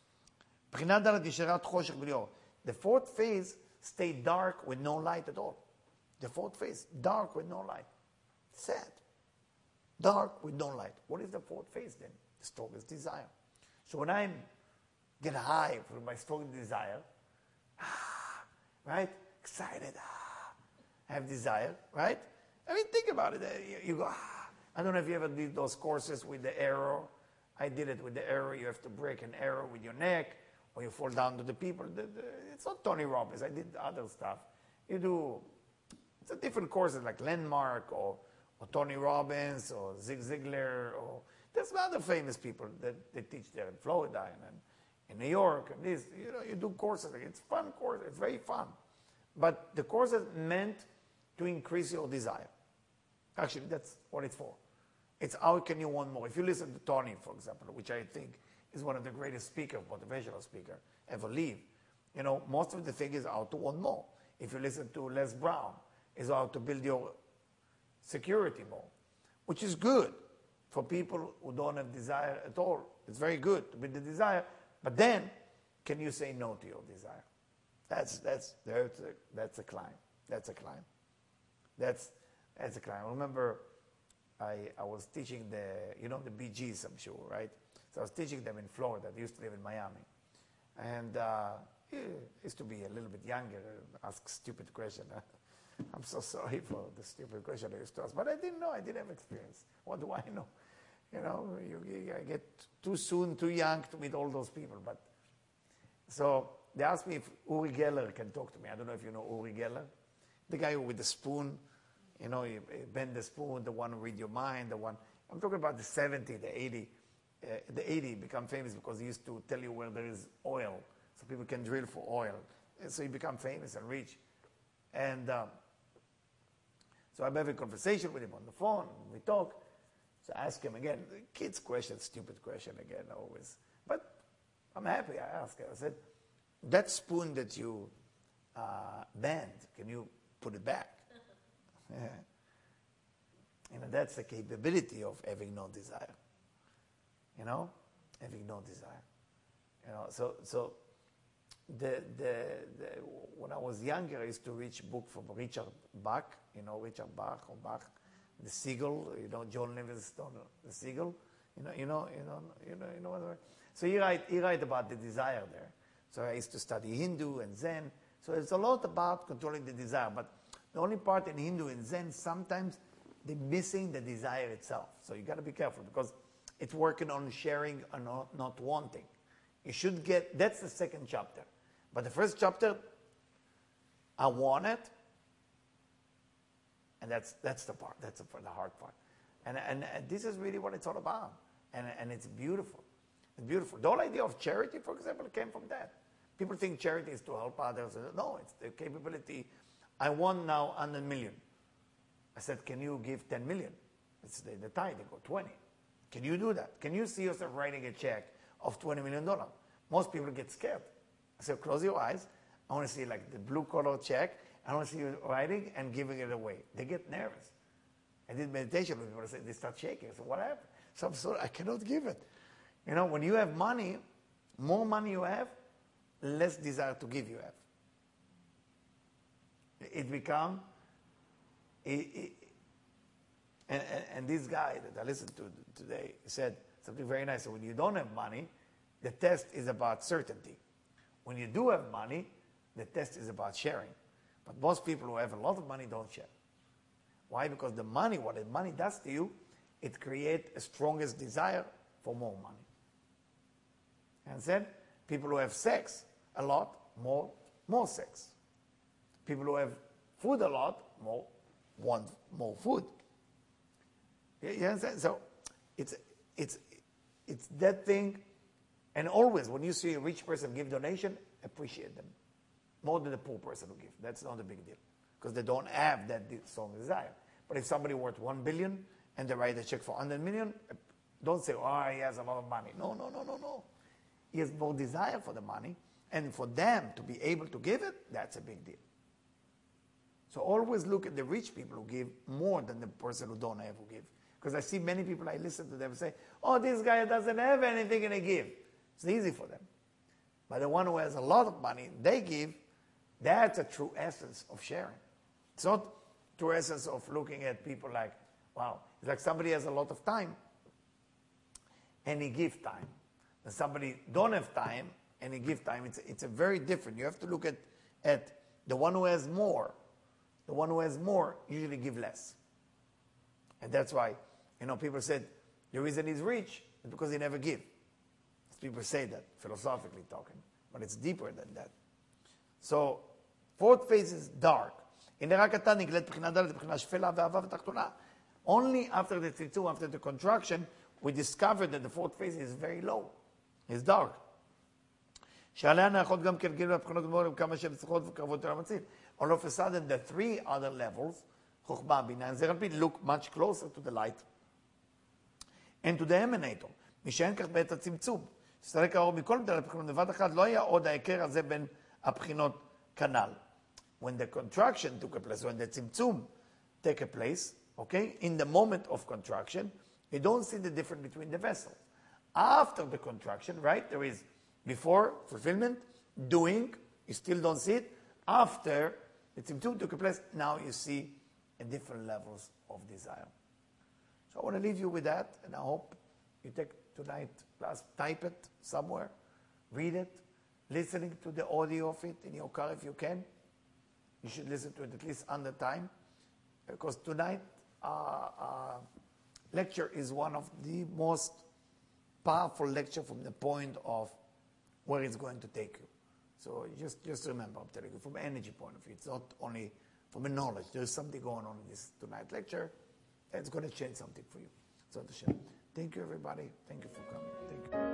The fourth phase stayed dark with no light at all. The fourth phase, dark with no light. Sad. Dark with no light. What is the fourth phase then? The strongest desire. So when I get high from my strong desire, ah, right? Excited, ah, I have desire, right? I mean, think about it. You, you go, ah. I don't know if you ever did those courses with the arrow. I did it with the arrow. You have to break an arrow with your neck, or you fall down to the people. The, the, it's not Tony Robbins. I did other stuff. You do, it's a different courses like Landmark, or, or Tony Robbins, or Zig Ziglar, or there's other famous people that they teach there in Florida and, and in New York. And this, you know, you do courses. It's fun course. It's very fun. But the course is meant to increase your desire. Actually, that's what it's for. It's how can you want more. If you listen to Tony, for example, which I think is one of the greatest speakers, motivational speaker ever lived, you know, most of the thing is how to want more. If you listen to Les Brown, is how to build your security more, which is good for people who don't have desire at all. It's very good to build the desire, but then can you say no to your desire? That's that's that's a, that's a climb. That's a climb. That's that's a climb. I remember I, I was teaching the, you know, the Bee Gees, I'm sure, right? So I was teaching them in Florida. They used to live in Miami. And uh, yeah, used to be a little bit younger, ask stupid question. I'm so sorry for the stupid question I used to ask. But I didn't know. I didn't have experience. What do I know? You know, you, you, I get too soon, too young to meet all those people. But so they asked me if Uri Geller can talk to me. I don't know if you know Uri Geller. The guy with the spoon, you know, you bend the spoon, the one who read your mind, the one. I'm talking about the seventy, the eighty. Uh, the eighty become famous because he used to tell you where there is oil, so people can drill for oil. And so he become famous and rich. And um, so I'm having a conversation with him on the phone. We talk. So I ask him again, kids question, stupid question again, always. But I'm happy. I asked him. I said, that spoon that you uh, bend, can you put it back? Yeah. You know, that's the capability of having no desire. You know, having no desire. You know, so so the, the the when I was younger, I used to read a book from Richard Bach. You know, Richard Bach or Bach, the Seagull. You know, John Livingstone, the Seagull. You know, you know, you know, you know, you know what I mean? So he write he write about the desire there. So I used to study Hindu and Zen. So it's a lot about controlling the desire. But the only part in Hindu and Zen, sometimes they're missing the desire itself. So you got to be careful because it's working on sharing and not, not wanting. You should get, that's the second chapter. But the first chapter, I want it. And that's that's the part, that's the, the hard part. And, and, and this is really what it's all about. And, and it's beautiful. It's beautiful. The whole idea of charity, for example, came from that. People think charity is to help others. No, it's the capability. I want now one hundred million. I said, can you give ten million? It's the, the tithe, they go twenty. Can you do that? Can you see yourself writing a check of twenty million dollars? Most people get scared. I said, close your eyes. I want to see like the blue collar check. I want to see you writing and giving it away. They get nervous. I did meditation with people. I said, they start shaking. I said, what happened? So I'm sorry, I cannot give it. You know, when you have money, more money you have, less desire to give you have. It become, it, it, and, and, and this guy that I listened to today said something very nice. So when you don't have money, the test is about certainty. When you do have money, the test is about sharing. But most people who have a lot of money don't share. Why? Because the money, what the money does to you, it creates a strongest desire for more money. And then people who have sex a lot, more, more sex. People who have food a lot, more, want more food. You, you understand? So it's, it's, it's that thing. And always, when you see a rich person give donation, appreciate them. More than the poor person who gives. That's not a big deal. Because they don't have that strong desire. But if somebody worth one billion and they write a check for one hundred million, don't say, oh, he has a lot of money. No, no, no, no, no. He has more desire for the money. And for them to be able to give it, that's a big deal. So always look at the rich people who give more than the person who don't have who give. Because I see many people, I listen to them say, oh, this guy doesn't have anything and they give. It's easy for them. But the one who has a lot of money, they give, that's a true essence of sharing. It's not true essence of looking at people like, wow. It's like somebody has a lot of time and he gives time. And somebody don't have time and he gives time. It's, it's a very different. You have to look at, at the one who has more. The one who has more usually give less. And that's why, you know, people said the reason he's rich is because he never give. People say that, philosophically talking. But it's deeper than that. So, fourth phase is dark. Only after the tzimtzum, after the contraction, we discovered that the fourth phase is very low. It's dark. All of a sudden, the three other levels, Chokhmah, Binah, and Zeir Anpin, look much closer to the light. And to the emanator. משאין כך בעת הצמצום. שסתלק האור מכל מדינת הבחינות בבת אחת, לא היה עוד ההיכר הזה בין הבחינות כנ"ל. When the contraction took a place, when the tzimtzum take a place, okay, in the moment of contraction, you don't see the difference between the vessels. After the contraction, right, there is before fulfillment, doing, you still don't see it. After the tzimtzum took a place, now you see a different levels of desire. So I want to leave you with that, and I hope you take tonight class, type it somewhere, read it, listening to the audio of it in your car if you can. You should listen to it at least on the time, because tonight uh, uh, lecture is one of the most powerful lecture from the point of where it's going to take you. So just, just remember, I'm telling you, from an energy point of view, it's not only from a knowledge. There's something going on in this tonight lecture that's going to change something for you. So, thank you, everybody. Thank you for coming. Thank you.